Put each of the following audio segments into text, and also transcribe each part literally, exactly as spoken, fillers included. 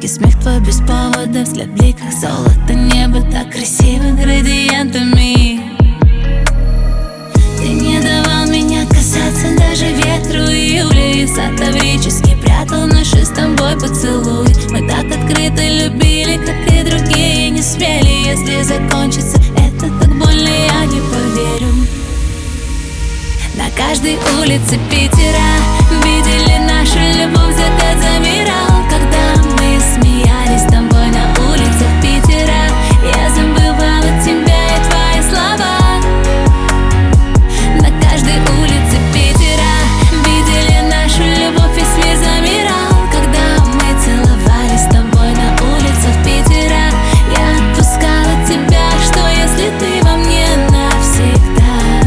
Легкий смех твой без повода, взгляд в бликах золото, небо так красиво градиентами. Ты не давал меня касаться даже ветру июля, и сад таврический прятал наши с тобой поцелуй. Мы так открыто любили, как и другие не смели. Если закончится это так больно, я не поверю. На каждой улице Питера видели нашу любовь, закат замирал. Когда мы смеялись с тобой на улицах Питера, я забывала тебя и твои слова. На каждой улице Питера видели нашу любовь, весь мир замирал. Когда мы целовались с тобой на улицах Питера, я отпускала тебя, что если ты во мне навсегда.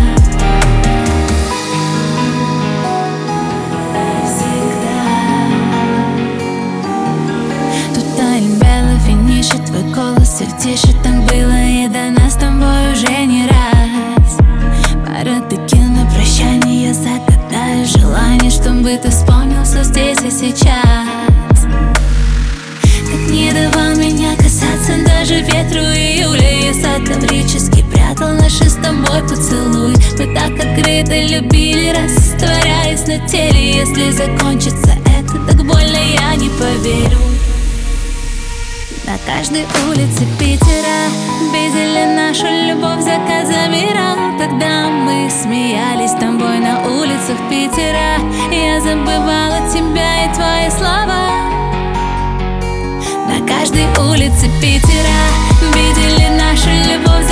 Твой голос все тише, так было и до нас с тобой уже не раз. Пара таких на прощание, я загадаю желание, чтобы ты вспомнился здесь и сейчас. Как не давал меня касаться даже ветру июля, и сад таврический прятал наши с тобой поцелуй. Мы так открыто любили, растворяясь на теле. Если закончится это так больно, я не поверю. На каждой улице Питера видели нашу любовь, закат замирал. Когда мы смеялись с тобой на улицах Питера, я забывала тебя и твои слова. На каждой улице Питера видели нашу любовь,